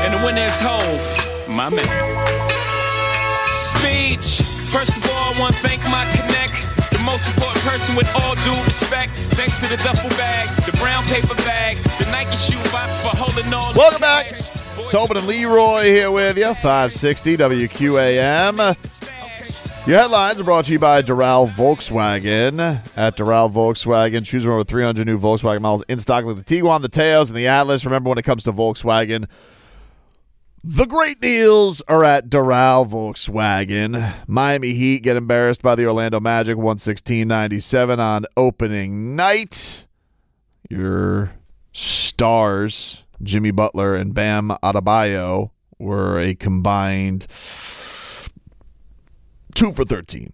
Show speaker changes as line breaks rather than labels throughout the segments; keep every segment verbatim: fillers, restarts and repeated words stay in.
And the winner is Hove, my man. Speech. First of all, I want to thank my connect, the most important person with all due respect. Thanks to the duffel bag, the brown paper bag, the Nike shoe box for holding on.
Welcome back. Tobin and Leroy here with you, five sixty W Q A M. Your headlines are brought to you by Doral Volkswagen. At Doral Volkswagen, choose from over three hundred new Volkswagen models in stock with the Tiguan, the Teos, and the Atlas. Remember, when it comes to Volkswagen, the great deals are at Doral Volkswagen. Miami Heat get embarrassed by the Orlando Magic, one sixteen ninety-seven on opening night. Your stars, Jimmy Butler and Bam Adebayo, were a combined two for thirteen.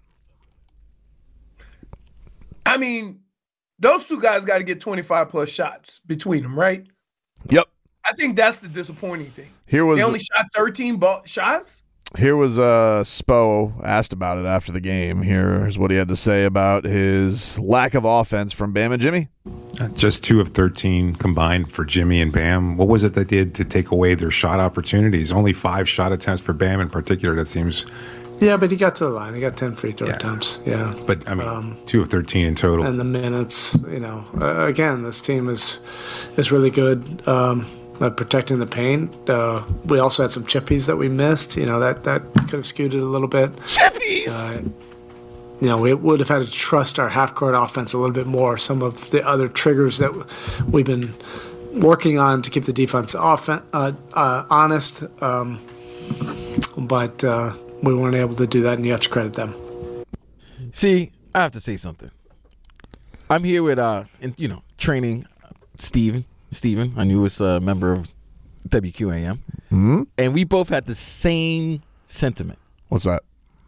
I mean, those two guys got to get twenty-five plus shots between them, right?
Yep.
I think that's the disappointing thing.
Here was
they only shot thirteen ball- shots?
Here was uh, Spo asked about it after the game. Here's what he had to say about his lack of offense from Bam and Jimmy.
Just two of thirteen combined for Jimmy and Bam. What was it they did to take away their shot opportunities? Only five shot attempts for Bam in particular. That seems...
Yeah, but he got to the line. He got ten free throw
Yeah.
attempts. Yeah.
But, I mean,
Um,
two of thirteen in total.
And the minutes, you know, uh, again, this team is is really good um, at protecting the paint. Uh, we also had some chippies that we missed. You know, that, that could have skewed it a little bit.
Chippies!
Uh, you know, we would have had to trust our half-court offense a little bit more. Some of the other triggers that we've been working on to keep the defense offen- uh, uh, honest. Um, but... Uh, we weren't able to do that, and you have to credit them.
See, I have to say something. I'm here with, uh, in, you know, training Steven, Steven, our newest uh, member of W Q A M.
Mm-hmm.
And we both had the same sentiment.
What's that?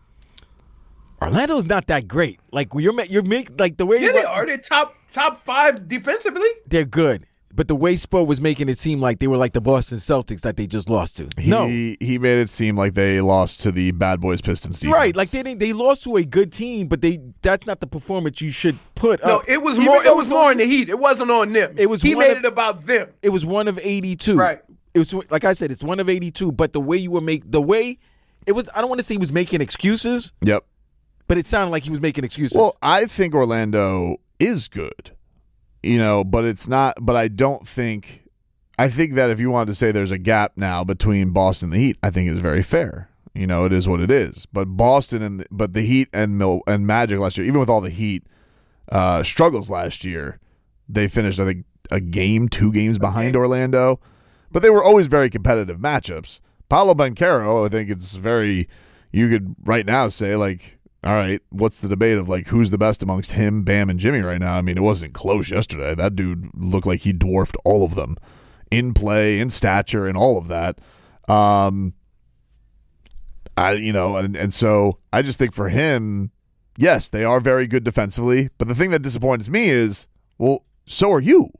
Orlando's not that great. Like, you're, you're make, like the way
Yeah,
you
they are. They're top, top five defensively.
They're good. But the way Spo was making it seem like they were like the Boston Celtics that they just lost to.
He,
no.
He made it seem like they lost to the Bad Boys Pistons defense.
Right. Like, they didn't, they lost to a good team, but they that's not the performance you should put
No,
up.
it was
Even
more.
though
It was more on the Heat. It wasn't on them.
It was
he
one
made
of-
it about them.
It was one of eighty-two.
Right.
It was like I said, it's one of eighty-two. But the way you were make the way it was, I don't want to say he was making excuses.
Yep.
But it sounded like he was making excuses.
Well, I think Orlando is good, you know, but it's not. But I don't think. I think that if you wanted to say there's a gap now between Boston and the Heat, I think it's very fair. You know, it is what it is. But Boston and but the Heat and Mil, and Magic last year, even with all the Heat uh, struggles last year, they finished I think a game, two games behind Orlando. But they were always very competitive matchups. Paolo Banchero, I think it's very. You could right now say like, all right, what's the debate of like who's the best amongst him, Bam, and Jimmy right now? I mean, it wasn't close yesterday. That dude looked like he dwarfed all of them. In play, in stature, and all of that, um, I you know, and, and so I just think for him, yes, they are very good defensively. But the thing that disappoints me is, well, so are you,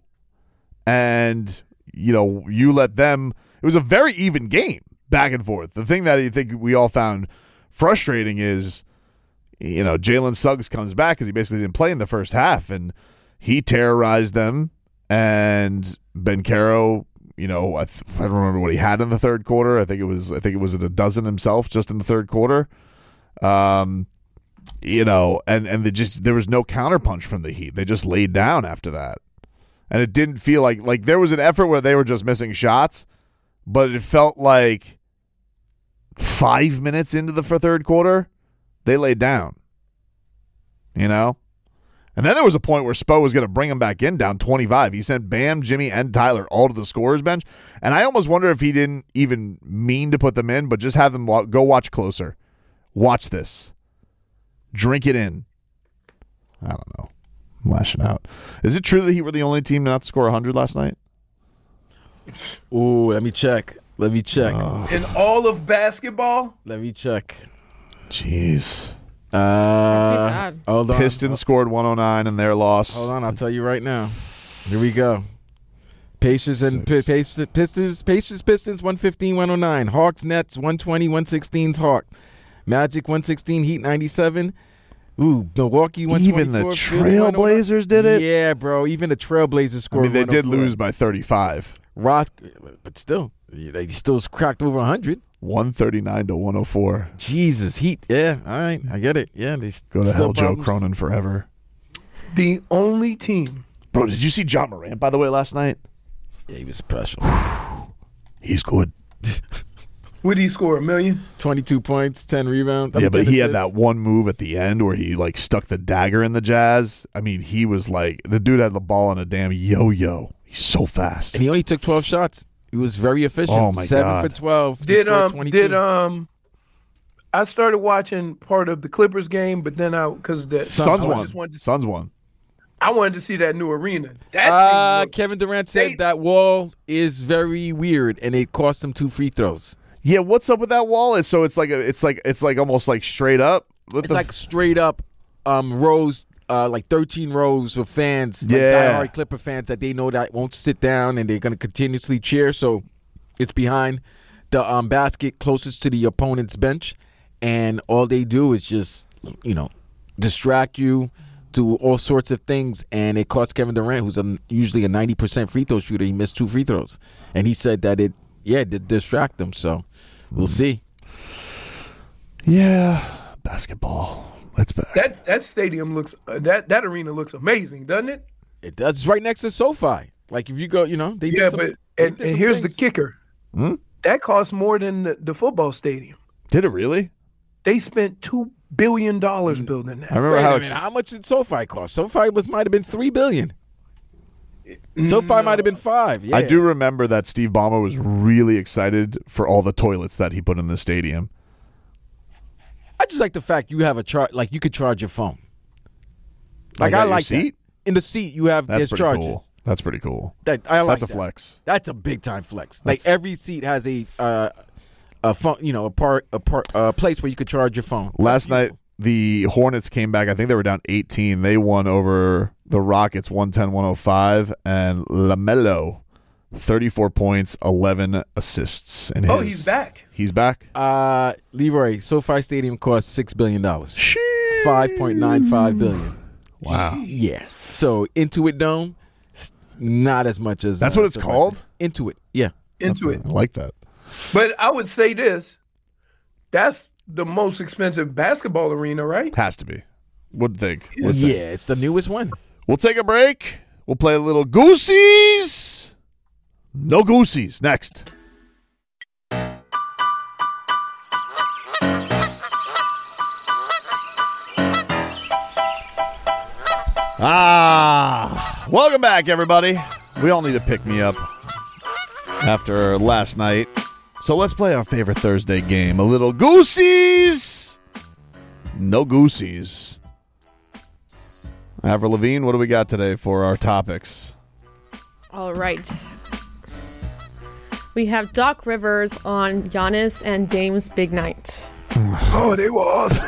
and you know, you let them. It was a very even game, back and forth. The thing that I think we all found frustrating is, you know, Jalen Suggs comes back because he basically didn't play in the first half, and he terrorized them. And Banchero, you know, I, th- I don't remember what he had in the third quarter. I think it was, I think it was at a dozen himself just in the third quarter. Um, you know, and and they just there was no counterpunch from the Heat. They just laid down after that, and it didn't feel like like there was an effort where they were just missing shots, but it felt like five minutes into the third quarter, they laid down. You know. And then there was a point where Spo was going to bring him back in down twenty-five. He sent Bam, Jimmy, and Tyler all to the scorer's bench. And I almost wonder if he didn't even mean to put them in, but just have them wa- go watch closer. Watch this. Drink it in. I don't know. I'm lashing out. Is it true that he were the only team not to score one hundred last night?
Ooh, let me check. Let me check.
Oh.
In all of basketball?
Let me check.
Jeez.
Uh, hold on.
Pistons scored one oh nine in their loss.
Hold on, I'll tell you right now. Here we go. Pacers and P- Pacers, Pistons, Pacers, Pistons, one fifteen, one oh nine. Hawks, Nets, one twenty, one sixteen. Hawk. Magic, one sixteen, Heat, ninety-seven. Ooh, Milwaukee, one twenty-four.
Even the Trailblazers did it?
Yeah, bro. Even the Trailblazers
I
scored
mean, they did
one oh four.
lose by thirty-five.
Roth, but still, they still cracked over one hundred.
one thirty-nine to one oh four.
Jesus, Heat. Yeah, all right, I get it. Yeah, they
Go to
still
hell, Joe
problems.
Cronin forever.
The only team.
Bro, did you see John Morant, by the way, last night?
Yeah, he was special.
He's good.
What did he score? A million?
twenty-two points, ten rebounds. I
Yeah,
mean,
but
ten
he had
assists.
that one move at the end where he like stuck the dagger in the Jazz. I mean, he was like the dude had the ball on a damn yo-yo. He's so fast.
And he only took twelve shots. He was very efficient.
Oh, my
Seven
God.
for twelve. He
Did
scored
um
twenty-two.
did um I started watching part of the Clippers game, but then I because the
Suns
I
won.
just wanted to,
Suns won.
I wanted to see that new arena. That
Uh,
thing looked-
Kevin Durant said
they-
that wall is very weird, and it cost him two free throws.
Yeah, what's up with that wall? Is so it's like a, it's like it's like almost like straight up. What
It's
the
like straight up um, rows, uh, like thirteen rows of fans, like
Yeah.
diehard Clipper fans that they know that won't sit down and they're going to continuously cheer. So it's behind the um, basket closest to the opponent's bench, and all they do is just, you know, distract you, do all sorts of things, and it cost Kevin Durant, who's a, usually a ninety percent free throw shooter, he missed two free throws. And he said that it, yeah, it did distract them. So we'll see.
Yeah, basketball. That's back.
that that stadium looks uh, that that arena looks amazing, doesn't it?
It does. It's right next to SoFi. Like if you go, you know, they
Yeah,
did some,
but
they
and,
did
and
some
here's
things.
the kicker.
Hmm?
That costs more than the, the football stadium.
Did it really?
They spent two billion dollars building
I
that.
remember
Wait
how
a
ex-
minute, how much did SoFi cost? SoFi was might have been three billion. SoFi might have been five. Yeah.
I do remember that Steve Ballmer was really excited for all the toilets that he put in the stadium.
I just like the fact you have a chart. Like you could charge your phone. Like,
Like at
I
your
like
seat?
that. In the seat, you have
That's
there's
pretty
charges.
cool. That's pretty cool.
That I like.
That's a
that.
flex.
That's a big time flex. Like
That's-
every seat has a uh, a phone. You know, a part a part a place where you could charge your phone.
Last
That's
night,
beautiful.
the Hornets came back. I think they were down eighteen. They won over the Rockets one ten to one oh five. And LaMelo, thirty-four points, eleven assists. In his,
Oh, he's back.
He's back?
Uh, Leroy, SoFi Stadium costs six billion dollars. Five point nine five billion.
Wow.
Yeah. So Intuit Dome, s- not as much as
That's
uh,
what it's
SoFi
called?
Stadium. Intuit. Yeah.
Into it.
I like that.
But I would say this. That's the most expensive basketball arena, right?
Has to be. Would think. Would
Yeah,
think.
it's the newest one.
We'll take a break. We'll play a little Goosies. No Goosies. Next. Ah, welcome back, everybody. We all need to pick me up after last night. So let's play our favorite Thursday game. A little Goosies. No Goosies. Avril Lavigne, what do we got today for our topics?
All right. We have Doc Rivers on Giannis and Dame's big night.
Oh, they was.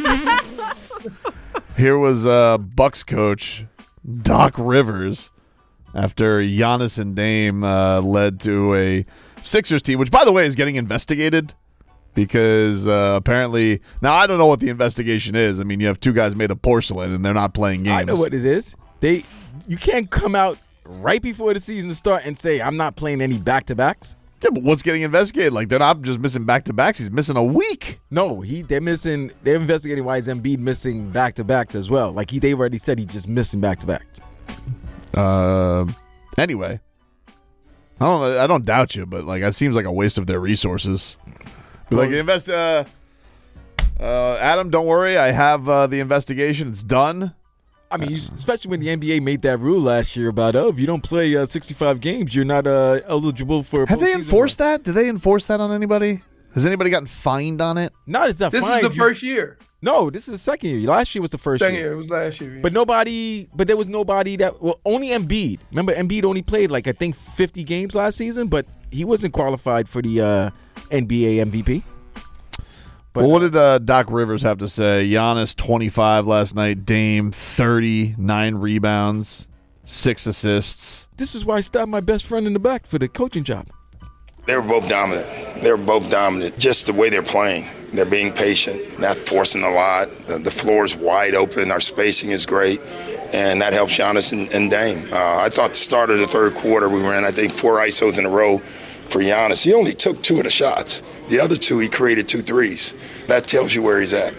Here was uh, Bucks coach Doc Rivers after Giannis and Dame uh, led to a Sixers team, which, by the way, is getting investigated because uh, apparently now I don't know what the investigation is. I mean, you have two guys made of porcelain and they're not playing games.
I know what it is. They, you can't come out right before the season start and say I'm not playing any back to backs.
Yeah, but what's getting investigated? Like they're not just missing back to backs; he's missing a week.
No, he they're missing. They're investigating why is Embiid missing back to backs as well. Like he, they already said he's just missing back to backs.
Uh, anyway, I don't. I don't doubt you, but like it seems like a waste of their resources. Be like invest. Uh, uh, Adam, don't worry. I have uh, the investigation. It's done.
I mean, you, especially when the N B A made that rule last year about oh, if you don't play uh, sixty-five games, you're not uh, eligible for.
Have they
postseason
enforced
run.
that? Did they enforce that on anybody? Has anybody gotten fined on it?
Not it's not
This
fine.
is the
You-
first year.
No, this is the second year. Last year was the first
Second
year.
year. It was last year. Yeah.
But nobody, but there was nobody that, well, only Embiid. Remember, Embiid only played like, I think, fifty games last season, but he wasn't qualified for the uh, N B A M V P. But,
Well, what did uh, Doc Rivers have to say? Giannis, twenty-five last night. Dame, thirty, nine rebounds, six assists.
this is why I stabbed my best friend in the back for the coaching job.
They were both dominant. They were both dominant. Just the way they're playing. They're being patient, not forcing a lot. The, the floor is wide open. Our spacing is great. and that helps Giannis and, and Dame. Uh, I thought the start of the third quarter we ran, I think, four I S Os in a row for Giannis. He only took two of the shots. The other two, he created two threes. That tells you where he's at.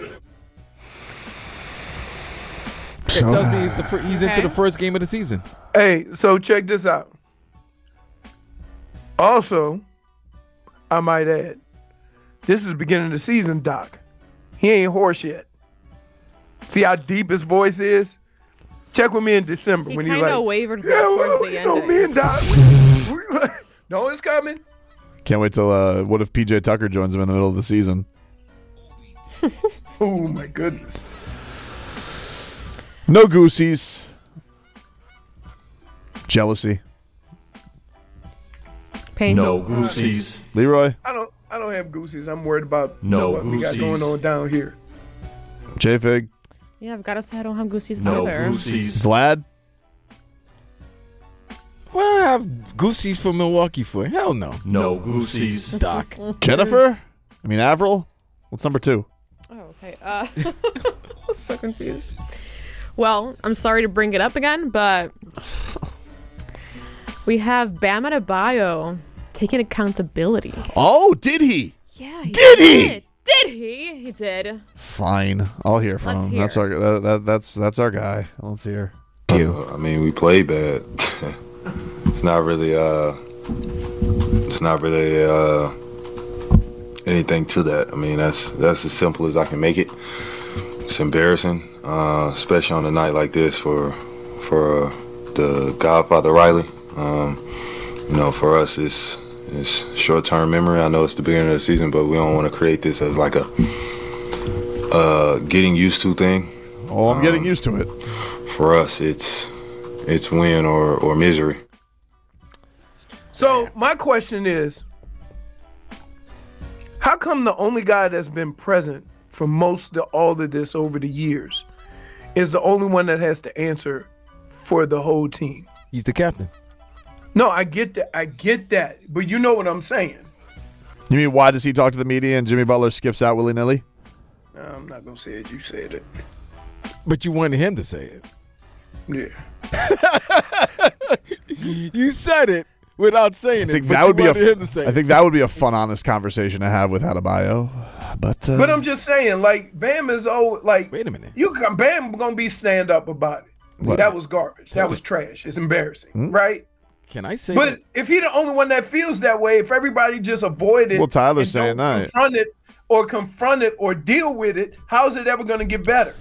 It tells me he's, the fir- he's into
Okay.
the first game of the season.
Hey, so check this out. Also, I might add, this is beginning of the season, Doc. He ain't hoarse yet. See how deep his voice is? Check with me in December
He
when he's
kind of
like,
wavered
yeah,
towards
well,
the
you
end.
know,
of
me
it.
and Doc, we, we, no, it's coming.
Can't wait till uh, what if P J Tucker joins him in the middle of the season?
Oh, my goodness.
No goosies. Jealousy.
Pain.
No goosies.
Leroy.
I don't I don't have goosies. I'm worried about
No
what we got
goosies.
going on down here.
J-Fig.
Yeah, I've got to say I don't have goosies
No
either.
goosies.
Vlad.
What do I have Goosies for Milwaukee for? Hell no.
No goosies.
Doc.
Jennifer. I mean Avril. What's number two?
Oh, okay. Uh, I'm so confused. Well, I'm sorry to bring it up again, but we have Bam Adebayo taking accountability.
Oh, did he?
Yeah, he
Did he?
did. Did he? He did.
Fine. I'll hear from
Let's
him.
hear.
That's our that, that, that's that's our guy. Let's hear.
I mean, we played bad. It's not really uh it's not really uh anything to that. I mean, that's that's as simple as I can make it. It's embarrassing, uh, especially on a night like this for for uh, the Godfather Riley. Um, you know, for us, it's it's short-term memory. I know it's the beginning of the season, but we don't want to create this as like a uh, getting used to thing.
Oh, I'm getting used to it.
For us, it's it's win or, or misery.
So my question is, how come the only guy that's been present for most of all of this over the years is the only one that has to answer for the whole team?
He's the captain.
No, I get that. I get that. But you know what I'm saying.
You mean why does he talk to the media and Jimmy Butler skips out willy nilly?
No, I'm not gonna say it. You said it.
But you wanted him to say it.
Yeah.
You said it without saying
I think
it. but
that
you
would be a.
wanted him to say
I
it.
think that would be a fun, honest conversation to have with Adebayo. But uh,
But I'm just saying, like, Bam is old. Like,
Wait a minute.
You can, Bam gonna be stand up about it.
What?
That was garbage. That was trash. It's embarrassing,
Hmm?
right?
Can I say
But
that?
if he the only one that feels that way, if everybody just avoid it,
Well, Tyler's
and
saying
don't
that.
confront it or confront it or deal with it, how's it ever going to get better?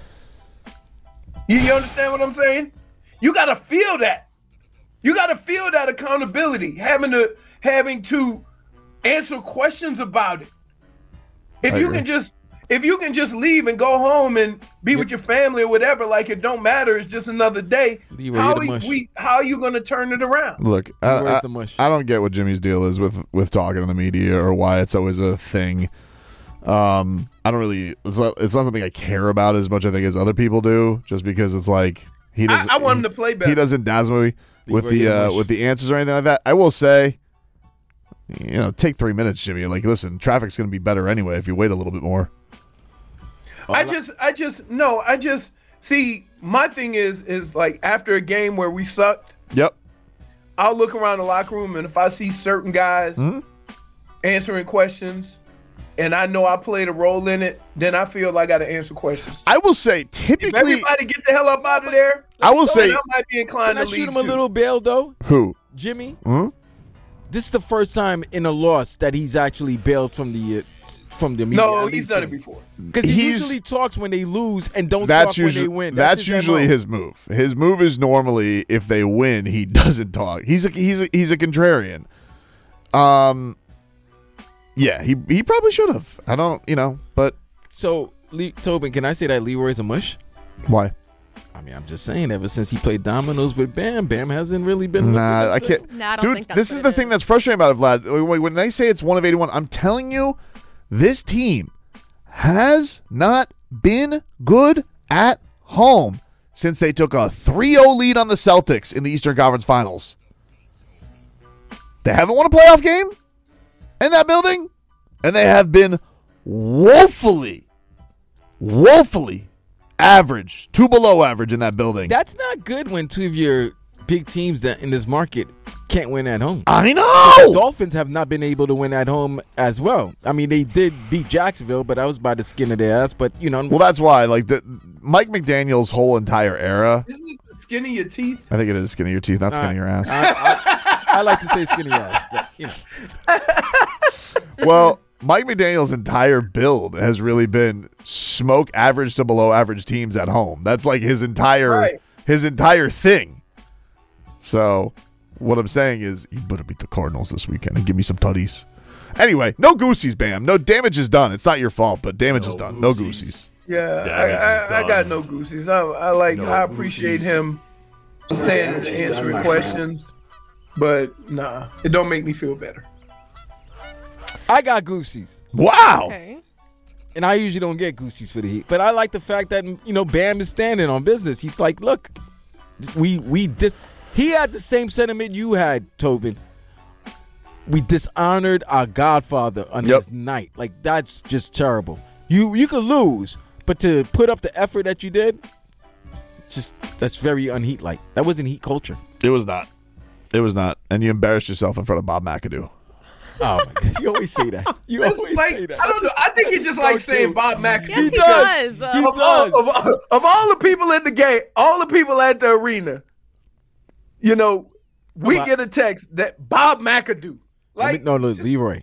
You, you understand what I'm saying? You got to feel that. You got to feel that accountability, having to having to answer questions about it. If
I
you
agree.
can just if you can just leave and go home and be with your family or whatever, like it don't matter, it's just another day.
Leroy,
How
you're the
are,
mush.
we how are you going to turn it around?
Look, I,
Leroy's
I,
the mush.
I don't get what Jimmy's deal is with with talking to the media or why it's always a thing. Um, I don't really. It's not. It's not something I care about as much, I think, as other people do. Just because it's like he
I,
doesn't.
I want him
he,
to play better.
He doesn't dazzle me with
Leroy,
the
you're the
uh,
mush.
with the answers or anything like that. I will say, you know, take three minutes, Jimmy. Like, listen, traffic's going to be better anyway if you wait a little bit more.
I just, I just, no, I just see. My thing is, is like after a game where we sucked,
Yep.
I'll look around the locker room and if I see certain guys
Mhm.
answering questions, and I know I played a role in it, then I feel like I got to answer questions.
I will say,
If
typically,
everybody get the hell up out of there,
I will
then
say-
I might be inclined
Can I
to
shoot
leave
him a
too.
little bail, though?
who?
Jimmy,
Hmm?
this is the first time in a loss that he's actually bailed from the uh, from the media.
No,
at
he's
least
done
to
it
me.
before.
Because he
He's-
usually talks when they lose and don't
That's
talk
usually
when they win.
that's,
his
usually
M O.
his move. His move is normally if they win, he doesn't talk. He's a he's a he's a contrarian. Um, yeah, he he probably should have. I don't, you know, but
So, Le- Tobin, can I say that Leroy's a mush?
why?
I mean, I'm just saying. Ever since he played dominoes with Bam, Bam hasn't really been.
Nah,
looking
I
the
can't.
same.
Nah, I don't
Dude,
think that's
this
what
is
it
the thing
is.
that's frustrating about it, Vlad. When- When they say it's one of eighty-one, I'm telling you, this team has not been good at home since they took a three oh lead on the Celtics in the Eastern Conference Finals. They haven't won a playoff game in that building, and they have been woefully, woefully average, two below average in that building.
That's not good when two of your big teams that in this market can't win at home.
I know.
The Dolphins have not been able to win at home as well. I mean, they did beat Jacksonville, but that was by the skin of their ass. But, you know.
Well, that's why. Like, the Mike McDaniel's whole entire era.
Isn't it the skin of your teeth?
I think it is skin of your teeth, not skin
Uh,
of your ass.
I, I, I like to say skinny ass, but, you know.
Well, Mike McDaniel's entire build has really been smoke average to below average teams at home. That's like his entire
Right.
his entire thing. So what I'm saying is you better beat the Cardinals this weekend and give me some tutties. Anyway, no goosies, Bam. No damage is done. It's not your fault, but damage
No
is done. No
goosies.
goosies.
Yeah,
Damage
I,
is
I, I
done.
got no goosies. I, I like.
No
I appreciate
goosies.
him standing to answering questions, but nah, it don't make me feel better.
I got goosies.
Wow.
Okay.
And I usually don't get goosies for the Heat. But I like the fact that, you know, Bam is standing on business. He's like, look, we we dis- he had the same sentiment you had, Tobin. We dishonored our godfather on
Yep.
his night. Like, that's just terrible. You you could lose, but to put up the effort that you did, just that's very unheat-like. That wasn't Heat culture.
It was not. It was not. And you embarrassed yourself in front of Bob McAdoo.
Oh, my God. You always say that. You
It's
always
like,
say that.
I don't know. I think he just likes saying Bob McAdoo.
Yes, he,
does.
does.
He
Uh,
of, all, of, all, of all the people in the game, all the people at the arena, you know, we
Well, I-
get a text that Bob McAdoo.
Let me-
Like,
no, no, Leroy.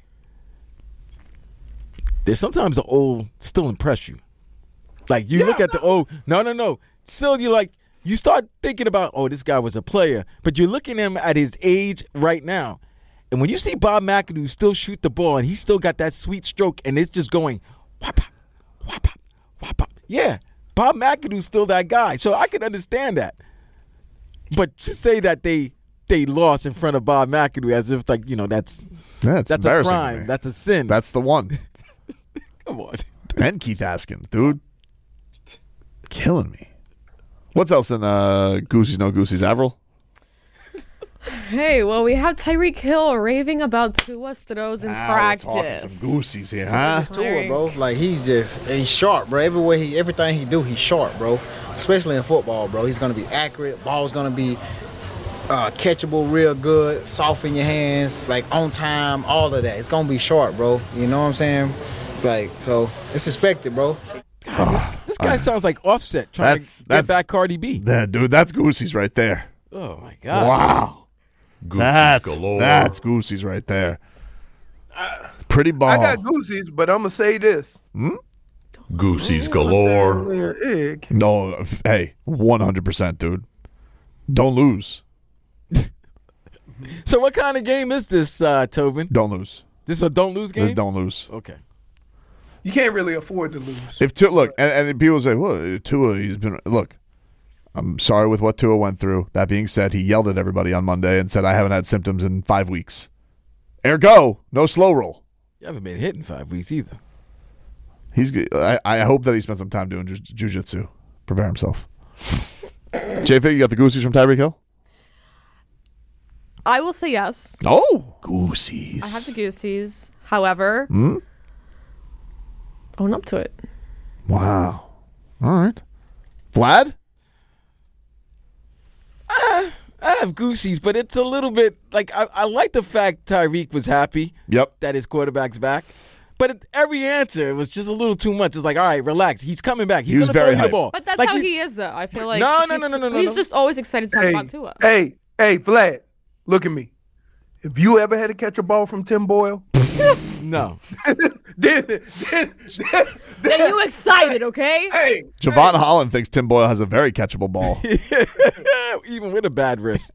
There's sometimes the old still impress you. Like you
Yeah,
look at the old, no, no, no. Still, you like you start thinking about, oh, this guy was a player, but you're looking at him at his age right now, and when you see Bob McAdoo still shoot the ball and he's still got that sweet stroke and it's just going, whop, whop, whop, yeah, Bob McAdoo's still that guy. So I can understand that, but to say that they. They lost in front of Bob McAdoo as if, like, you know, that's
That's,
that's a
embarrassing to
crime.
me.
That's a sin.
That's the one.
Come on.
And Keith Haskins, dude. Killing me. What's else in uh, Goosies, No Goosies? Avril?
Hey, well, we have Tyreek Hill raving about Tua's throws in
Now
practice.
we're talking some Goosies here, huh?
It's Tua, bro. Like he's just he's sharp, bro. Everywhere he, everything he do, he's sharp, bro. Especially in football, bro. He's gonna be accurate. Ball's gonna be uh, catchable, real good, soft in your hands, like on time, all of that. It's gonna be sharp, bro. You know what I'm saying? Like, so it's expected, bro.
God, this, this guy sounds like Offset trying
That's-
to get
that's-
back Cardi B.
Yeah, dude, that's Goosies right there.
Oh my God!
Wow.
Goosies
That's,
galore.
that's Goosies right there. Pretty ball.
I got goosies, but I'm gonna say this.
Goosies galore.
Yeah, egg.
No, f- hey, one hundred percent, dude. Don't lose.
So what kind of game is this, uh, Tobin?
Don't lose.
This a don't lose game?
This don't lose.
Okay.
You can't really afford to lose.
If Tua, look, and, and people say, well, Tua, he's been, look, I'm sorry with what Tua went through. That being said, he yelled at everybody on Monday and said, I haven't had symptoms in five weeks. Ergo, no slow roll.
You haven't been hit in five weeks either.
He's. g- I, I hope that he spent some time doing ju- jujitsu. Prepare himself. J-Fig, you got the Goosies from Tyreek Hill?
I will say yes.
Oh, Goosies.
I have the Goosies. However,
Hmm?
own up to it.
Wow. All right. Vlad?
I have Goosies, but it's a little bit like I, I like the fact Tyreek was happy
Yep.
that his quarterback's back. But it, every answer was just a little too much. It's like, all right, relax. He's coming back. He's
He was
going to throw
very
you the
hyped.
ball.
But that's
Like,
how
he's-
he is, though. I feel like
No, no,
he's-
no, no, no, no,
He's
no.
just always excited to talk
Hey,
about Tua.
hey, hey, Vlad, look at me. If you ever had to catch a ball from Tim Boyle,
No.
then, then, then,
Then you excited, okay?
hey,
Javon Holland thinks Tim Boyle has a very catchable ball.
Even with a bad wrist.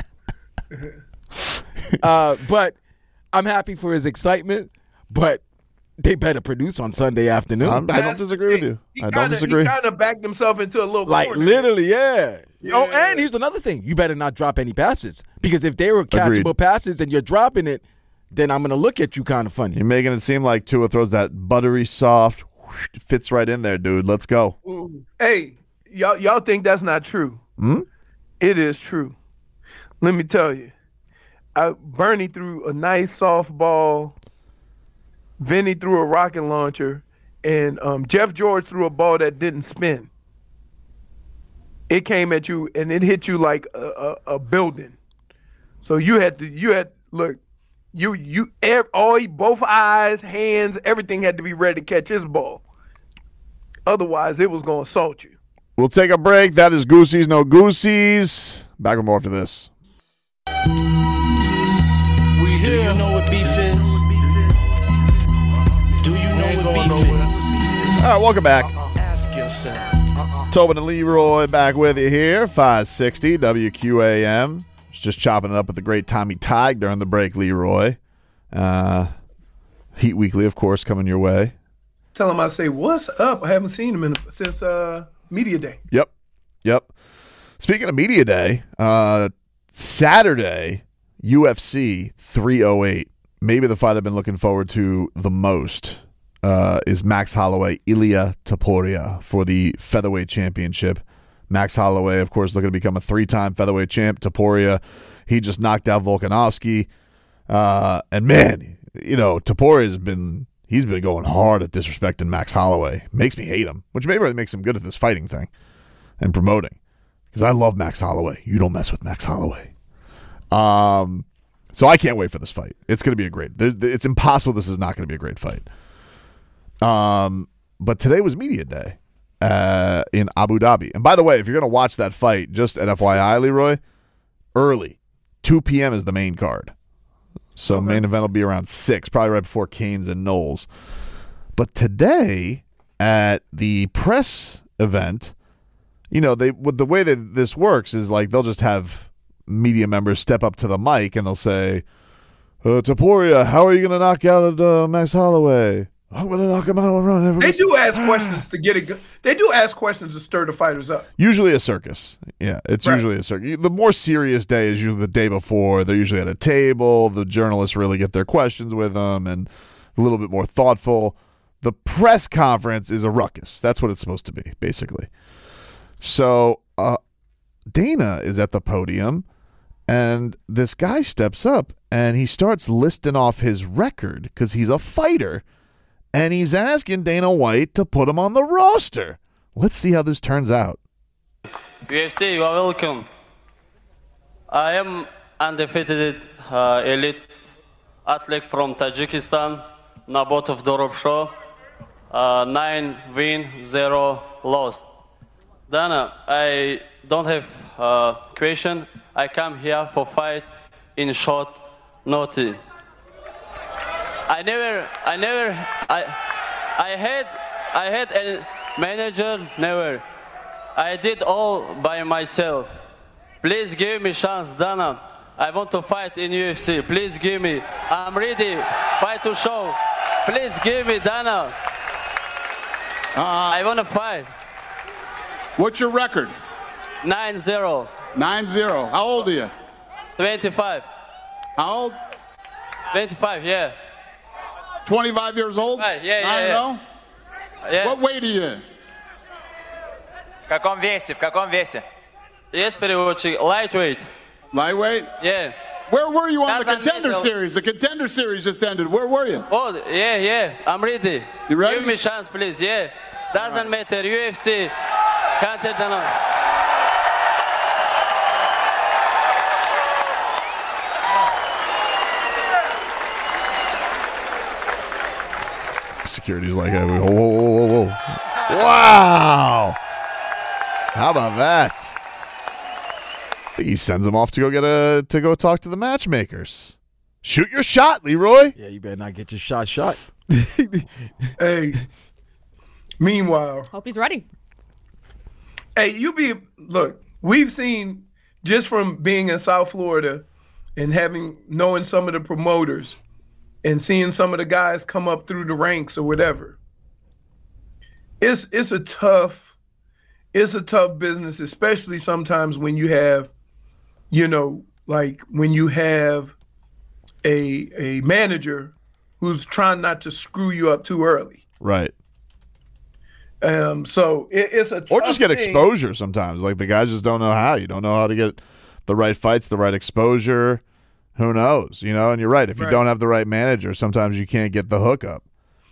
uh, but I'm happy for his excitement, but they better produce on Sunday afternoon.
I'm- I don't disagree with you.
He
I don't
kinda,
disagree.
He kind of backed himself into a little
like,
corner.
literally, yeah. Oh,
Yeah.
and here's another thing. You better not drop any passes. Because if they were catchable
Agreed.
passes and you're dropping it, then I'm going to look at you kind of funny.
You're making it seem like Tua throws that buttery soft, whoosh, fits right in there, dude. Let's go.
Ooh. Hey, y'all, y'all think that's not true?
Hmm?
It is true. Let me tell you. I, Bernie threw a nice softball. Vinny threw a rocket launcher, and um, Jeff George threw a ball that didn't spin. it came at you and it hit you like a, a, a building. So you had to, you had, look, you, you, all, both eyes, hands, everything had to be ready to catch his ball. Otherwise, it was going to assault you.
We'll take a break. That is Goosey's No Goosies. Back with more for this.
We here. Do you know what beef is? Do you know what beef is?
All right, welcome back.
Ask yourself.
Tobin and Leroy back with you here. five sixty W Q A M. Just chopping it up with the great Tommy Tig during the break, Leroy. Uh, Heat Weekly, of course, coming your way.
Tell him I say, what's up? I haven't seen him in, since uh, Media Day.
Yep. Yep. Speaking of Media Day, uh, Saturday, U F C three oh eight. Maybe the fight I've been looking forward to the most uh, is Max Holloway, Ilia Topuria for the featherweight championship. Max Holloway, of course, looking to become a three-time featherweight champ. Topuria, he just knocked out Volkanovski. Uh, and, man, you know, Topuria has been – he's been going hard at disrespecting Max Holloway. Makes me hate him, which maybe makes him good at this fighting thing and promoting. Because I love Max Holloway. You don't mess with Max Holloway. Um, so I can't wait for this fight. It's going to be a great – it's impossible this is not going to be a great fight. Um, but today was Media Day. Uh, in Abu Dhabi. And by the way, if you're going to watch that fight, just at F Y I, Leroy, early, two p.m. is the main card. So okay. Main event will be around six, probably right before Canes and Knowles. But today, at the press event, you know, they with the way that this works is like they'll just have media members step up to the mic and they'll say, uh, Topuria, how are you going to knock out uh, Max Holloway? I'm going to knock him out and run.
They do ask questions to get it good. They do ask questions to stir the fighters up.
Usually a circus. Yeah, it's
right.
usually a circus. The more serious day is usually the day before. They're usually at a table. The journalists really get their questions with them and a little bit more thoughtful. The press conference is a ruckus. That's what it's supposed to be, basically. So uh, Dana is at the podium, and this guy steps up, and he starts listing off his record because he's a fighter. And he's asking Dana White to put him on the roster. Let's see how this turns out.
U F C, you are welcome. I am undefeated uh, elite athlete from Tajikistan, Nabotov Dorobsho. Uh, nine win, zero lost. Dana, I don't have a uh, question. I come here for fight in short notice. I never, I never, I, I had, I had a manager, never. I did all by myself. Please give me chance, Dana. I want to fight in U F C. Please give me. I'm ready. Fight to show. Please give me, Dana.
Uh,
I want to fight.
What's your record?
nine zero.
nine zero. How old are you?
twenty-five.
How old?
twenty-five, yeah.
twenty-five years old?
Right, yeah, yeah,
yeah. yeah. What weight are you in?
В каком весе? В каком весе?
Yes, переводчик. Lightweight.
Lightweight?
Yeah.
Where were you on
That's
the contender
unbeatable.
series? The contender series just ended. Where were you?
Oh, yeah, yeah. I'm ready.
You ready?
Give me chance, please. Yeah. Doesn't matter. U F C. Counter Dana.
Security's like, whoa, whoa, whoa, whoa, whoa. Wow. How about that? I think he sends him off to go get a to go talk to the matchmakers. Shoot your shot, Leroy.
Yeah, you better not get your shot shot.
Hey. Meanwhile,
hope he's ready.
Hey, you be look. We've seen just from being in South Florida and having knowing some of the promoters and seeing some of the guys come up through the ranks or whatever. It's it's a tough, it's a tough business, especially sometimes when you have, you know, like when you have a a manager who's trying not to screw you up too early.
Right.
Um. So it, it's a tough
or just get
thing.
exposure sometimes. Like the guys just don't know how. You don't know how to get the right fights, the right exposure. Who knows? You know. And you're right. If you
right.
don't have the right manager, sometimes you can't get the hookup.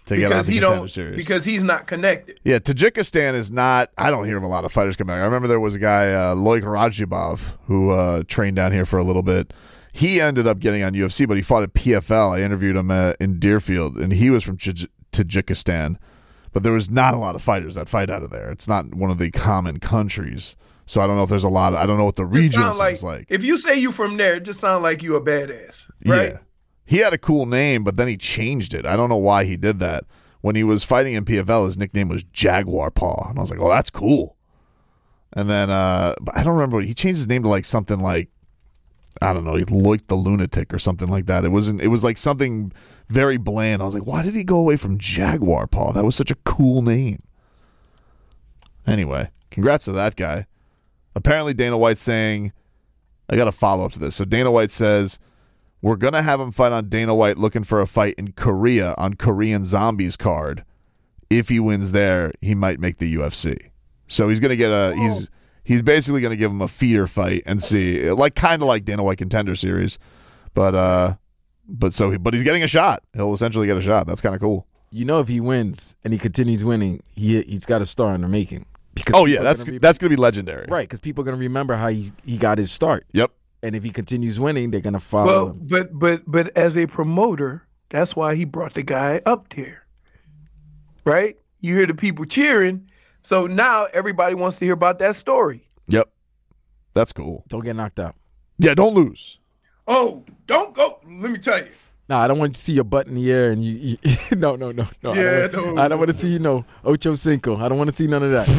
to get on
because
the
he
Contender
don't
Series.
because he's not connected.
Yeah, Tajikistan is not. I don't hear of a lot of fighters coming back. I remember there was a guy, uh, Loic Rajibov, who uh, trained down here for a little bit. He ended up getting on U F C, but he fought at P F L. I interviewed him uh, in Deerfield, and he was from Taj- Tajikistan. But there was not a lot of fighters that fight out of there. It's not one of the common countries. So I don't know if there's a lot of, I don't know what the region
Sound
sounds
like,
like.
If you say you from there, it just sounds like you a badass, right?
Yeah. He had a cool name, but then he changed it. I don't know why he did that. When he was fighting in P F L, his nickname was Jaguar Paw. And I was like, oh, that's cool. And then, uh, but I don't remember. He changed his name to like something like, I don't know, Loic the Lunatic or something like that. It wasn't, it was like something very bland. I was like, why did he go away from Jaguar Paw? That was such a cool name. Anyway, congrats to that guy. Apparently, Dana White's saying, I got a follow up to this. So Dana White says, we're going to have him fight on Dana White looking for a fight in Korea on Korean Zombies card. If he wins there, he might make the U F C. So he's going to get a, he's, he's basically going to give him a feeder fight and see, like kind of like Dana White Contender Series. But, uh, but so, he, but he's getting a shot. He'll essentially get a shot. That's kind of cool.
You know, if he wins and he continues winning, he, he's got a star in the making. Because
oh yeah, that's gonna re- that's gonna be legendary,
right? Because people are gonna remember how he, he got his start.
Yep.
And if he continues winning, they're gonna follow
Well,
him.
but but but as a promoter, that's why he brought the guy up there, right? You hear the people cheering, so now everybody wants to hear about that story.
Yep, that's cool.
Don't get knocked out.
Yeah, don't lose.
Oh, don't go. Let me tell you.
No, I don't want to see your butt in the air and you. you no, no, no, no.
Yeah,
I don't, want,
no,
I don't want to see you know Ocho Cinco. I don't want to see none of that.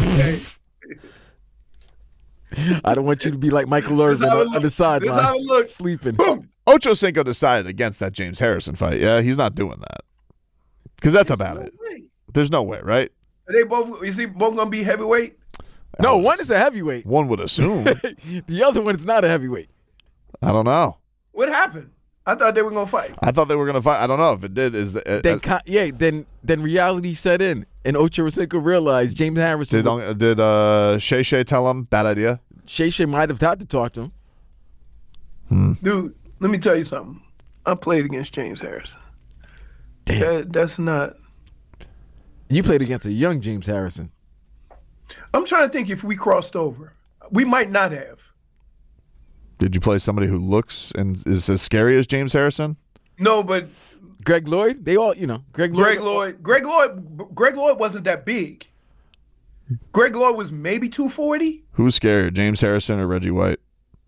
I don't want you to be like Michael Irvin on, on the sideline, sleeping.
Boom.
Ocho Cinco decided against that James Harrison fight. Yeah, he's not doing that because that's
There's
about
no
it.
way.
There's no way, right?
Are they both? Is he both gonna be heavyweight?
No, one is a heavyweight.
One would assume.
The other one is not a heavyweight.
I don't know.
What happened? I thought they were gonna fight.
I thought they were gonna fight. I don't know if it did. Is uh,
Then, uh, yeah, then then reality set in, and Ocho Cinco realized James Harrison.
Did uh, did uh, Shay Shay tell him bad idea?
Shay Shay might have had to talk to him.
Hmm.
Dude, let me tell you something. I played against James Harrison.
Damn,
that, that's not.
You played against a young James Harrison.
I'm trying to think if we crossed over. We might not have.
Did you play somebody who looks and is as scary as James Harrison?
No, but
Greg Lloyd. They all, you know, Greg Lloyd.
Greg Lloyd. Greg Lloyd. Greg Lloyd wasn't that big. Greg Lloyd was maybe two forty.
Who's scarier, James Harrison or Reggie White?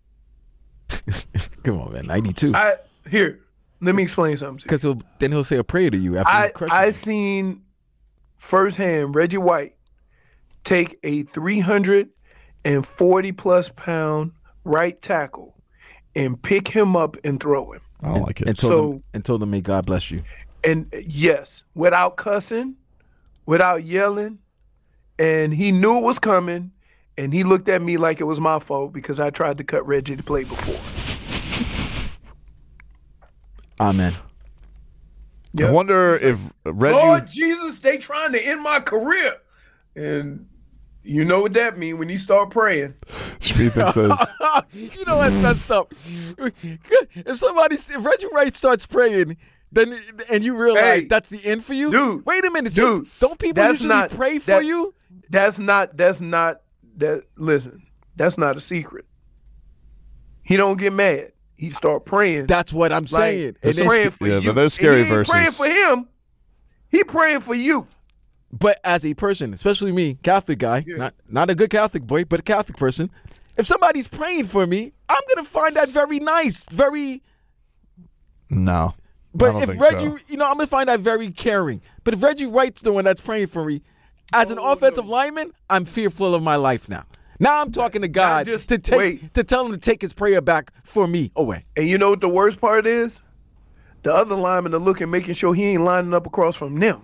Come on, man, ninety-two.
I here. Let me explain something.
Because he'll then he'll say a prayer to you after
I
you crush
I
him.
seen firsthand Reggie White take a three hundred forty plus pound right tackle and pick him up and throw him.
I don't
and,
like it.
And told
So-
him, and told him, may God bless you.
And yes, without cussing, without yelling, and he knew it was coming, and he looked at me like it was my fault because I tried to cut Reggie to play before.
Amen.
I wonder if Reggie.
Lord Jesus, they trying to end my career. And you know what that means when you start praying.
Speaking says,
You know that's messed up. If somebody, if Reggie Wright starts praying, then and you realize
Hey,
that's the end for you.
dude,
wait a minute, so
dude,
don't people
that's
usually
not-
pray for
that-
you?
That's not, that's not, that. listen, that's not a secret. He don't get mad. He start praying.
That's what I'm
Like,
saying.
he's
And
praying
then-
for
yeah,
you.
but there's scary
And he ain't
verses.
praying for him. He praying for you.
But as a person, especially me, Catholic guy, not not a good Catholic boy, but a Catholic person, if somebody's praying for me, I'm gonna find that very nice, very.
no. I
But
don't
if
think
Reggie,
so.
you know, I'm gonna find that very caring. But if Reggie Wright's the one that's praying for me, as an offensive lineman, I'm fearful of my life now. Now I'm talking to God
just-
to take
wait.
to tell him to take his prayer back for me away.
And you know what the worst part is? The other linemen are looking, making sure he ain't lining up across from them.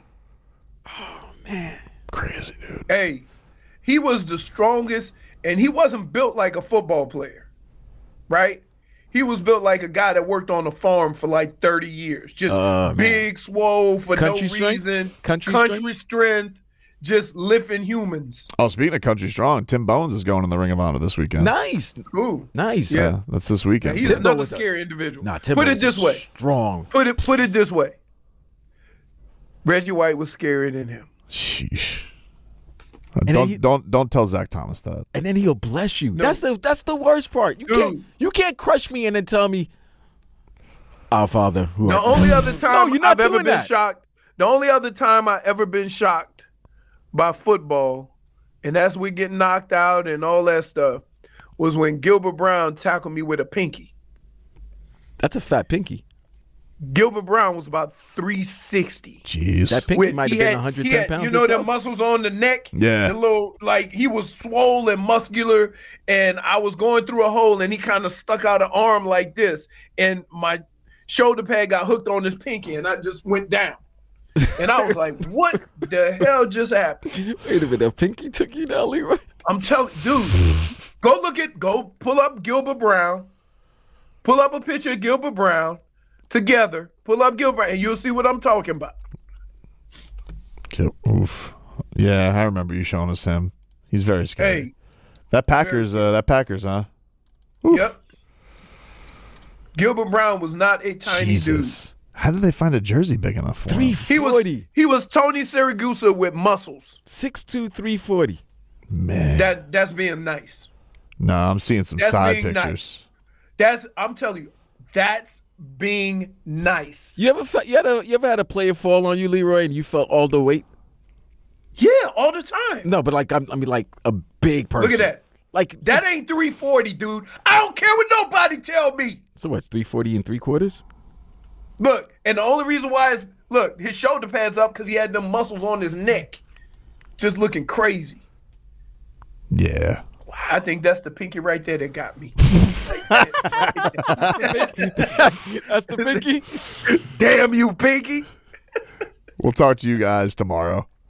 Crazy, dude.
Hey, he was the strongest, and he wasn't built like a football player, right? He was built like a guy that worked on a farm for like thirty years. Just
Oh, man.
big, swole for
Country
no
strength?
reason.
Country
strength? Just lifting humans.
Oh, speaking of country strong, Tim Bones is going in the Ring of Honor this weekend.
Nice,
Cool.
nice.
Yeah, that's this weekend.
He's
Tim
another
Bones-
scary individual.
Nah, Tim
put it
Bones
this
is
way.
strong.
Put it put it this way. Reggie White was scarier than him.
Sheesh.
And
don't
he-
don't don't tell Zach Thomas that.
And then he'll bless you.
No.
That's the that's the worst part. You
Dude.
can't you can't crush me and then tell me, Our Father. Who
The
art-"
only other time
No, you're not
I've ever
doing
been
that.
shocked, the only other time I ever been shocked by football, and that's we get knocked out and all that stuff, was when Gilbert Brown tackled me with a pinky.
That's a fat pinky.
Gilbert Brown was about three sixty.
Jeez.
That pinky
With-
might
he
have been
had-
one hundred
he
ten
had-
pounds.
You know the
itself.
muscles on the neck?
Yeah.
The little, like, he was swole and muscular, and I was going through a hole, and he kind of stuck out an arm like this, and my shoulder pad got hooked on his pinky, and I just went down. And I was like, what the hell just happened?
Wait a minute, a pinky took you down, Leroy?
I'm telling dude, go look at, go pull up Gilbert Brown, pull up a picture of Gilbert Brown together, pull up Gilbert, and you'll see what I'm talking about.
Okay, oof. Yeah, I remember you showing us him. He's very scary.
Hey,
that Packers, uh, that Packers, huh? Oof.
yep. Gilbert Brown was not a tiny
Jesus. How did they find a jersey big enough for
three
him?
dude. He was
forty.
he was Tony Siragusa with muscles.
six two, three forty.
Man.
That that's being nice.
No, I'm seeing some
That's
side
being
pictures.
nice. That's I'm telling you, that's being nice.
You ever fe- you, had a, you ever had a player fall on you, Leroy, and you felt all the weight?
Yeah, all the time.
No, but like I'm, I mean, like a big person.
Look at that.
Like
That ain't three forty, dude. I don't care what nobody tell me.
So what's three forty and three quarters?
Look, and the only reason why is look, his shoulder pads up because he had them muscles on his neck, just looking crazy.
Yeah.
I think that's the pinky right there that got me.
That's the pinky.
Damn you, pinky.
We'll talk to you guys tomorrow.